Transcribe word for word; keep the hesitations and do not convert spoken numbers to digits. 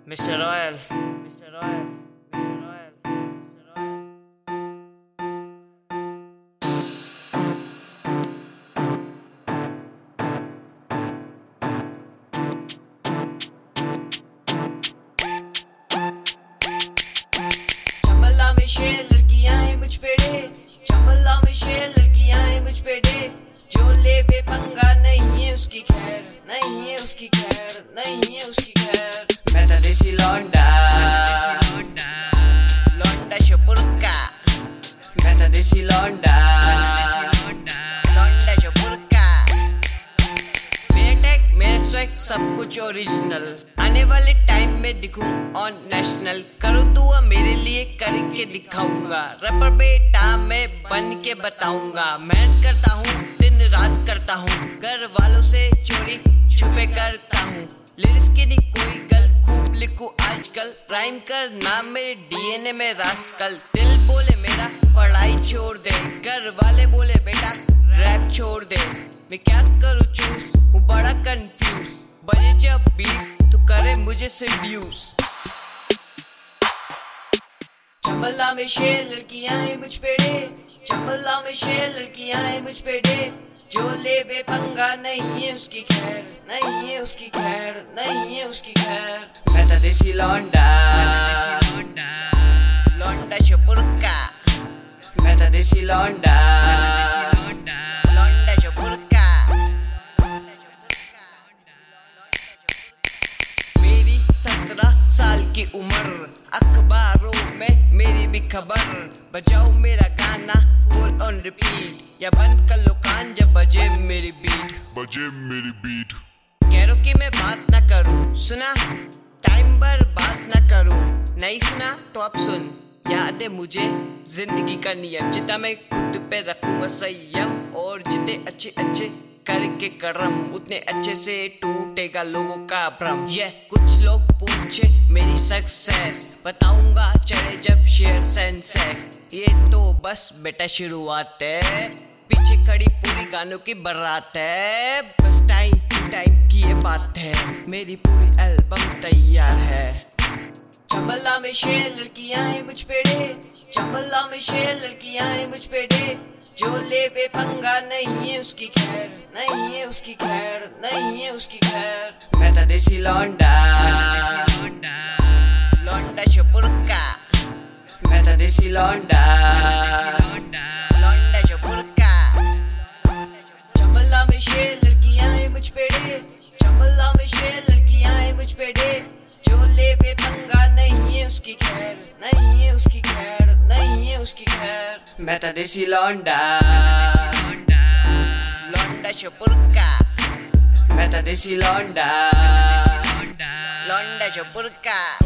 Mister Royal, Mister Royal, Mister Royal, Mister Royal. चंबला में शेर लड़कियां हैं मुझ पे ढेर, चंबला में शेर लड़कियां हैं मुझ पे ढेर, जो ले बे पंगा नहीं है उसकी खैर, नहीं है उसकी खैर, नहीं है उसकी खैर। मैं तो देसी लौंडा, लौंडा शपुरका, मैं तो देसी लौंडा, लौंडा शपुरका। मेरा टैग, मेरा स्वैग सब कुछ ओरिजिनल, आने वाले टाइम में दिखूं ऑन नेशनल। करो दुआ मेरे लिए, करके दिखाऊंगा, रैपर बेटा मैं बन के बताऊंगा। मेहनत करता हूँ, दिन रात करता हूँ, घर वालों से चोरी छुपे करता हूँ। लिरिक्स की नहीं कोई गल, खूब लिखूं आजकल, राइम कर नाम मेरे डीएनए में रास्कल। दिल बोले मेरा पढ़ाई छोड़ दे, घर वाले बोले बेटा रैप छोड़ दे। मैं क्या करूँ चूज, हूँ बड़ा कंफ्यूज, बजे जब बीट तो करे मुझे सेड्यूस। चंबला में शेर लड़कियां हैं मुझ पे ढेर, चंबला में शेर लड़कियां हैं मुझ पे ढेर, जो ले बे पंगा नहीं है उसकी खैर, नहीं है उसकी खैर, नहीं है उसकी खैर। मैं तो देसी लौंडा, लौंडा शपुरका, मैं तो देसी लौंडा, लौंडा शपुरका। मेरी सत्रह साल की उम्र, अखबारों में मेरी भी खबर। बजाओ मेरा गाना फुल ऑन रिपीट, या बंद कर लो कान जब बजे मेरी बीट, बजे मेरी बीट। कह रो कि मैं बात ना करूं, सुना टाइम पर बात ना करूं, नहीं सुना तो अब सुन। याद है मुझे जिंदगी का नियम, जितना मैं खुद पे रखूंगा संयम, और जितने अच्छे अच्छे करके करम, उतने अच्छे से टूटेगा लोगों का भ्रम। ये कुछ लोग पूछे मेरी सक्सेस, बताऊंगा चढ़े जब शेयर सेंसेस। ये तो बस बेटा शुरुआत है, पीछे खड़ी पूरी गानों की बारात है। बस टाइम टाइम की ये बात है, मेरी पूरी एल्बम तैयार है। चंबला में शेर लड़कियां हैं मुझ पे ढेर, चंबला में शेर लड़कियां हैं मुझ पे ढेर, जो ले बे पंगा नहीं है उसकी खैर, नहीं है उसकी खैर, नहीं है उसकी खैर। मैं तो देसी लौंडा, लौंडा शपुरका, मैं तो देसी लौंडा, लौंडा शपुरका। चंबला में शेर लड़कियां हैं मुझ पे ढेर, चंबला में शेर लड़कियां हैं मुझ पे ढेर, जो ले बे पंगा नहीं है उसकी खैर, नहीं है उसकी खैर, नहीं है उसकी खैर। मैं तो देसी लौंडा, लौंडा शपुरका, मैं तो देसी लौंडा, लौंडा शपुरका।